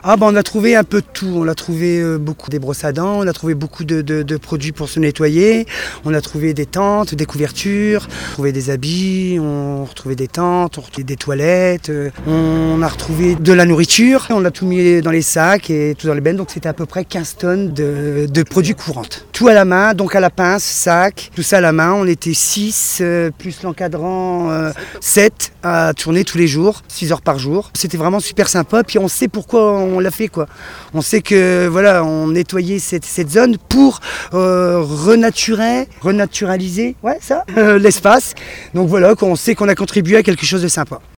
On a trouvé un peu de tout. On a trouvé beaucoup des brosses à dents, on a trouvé beaucoup de produits pour se nettoyer, on a trouvé des tentes, des couvertures, on a trouvé des habits, on a retrouvé des tentes, on a retrouvé des toilettes, on a retrouvé de la nourriture. On a tout mis dans les sacs et tout dans les bennes, donc c'était à peu près 15 tonnes de produits courants. Tout à la main, donc à la pince, sac, tout ça à la main. On était 6, plus l'encadrant 7 à tourner tous les jours, 6 heures par jour. C'était vraiment super sympa, puis on sait pourquoi on l'a fait, quoi. On sait que voilà, on nettoyait cette zone pour renaturaliser l'espace. Donc voilà, on sait qu'on a contribué à quelque chose de sympa.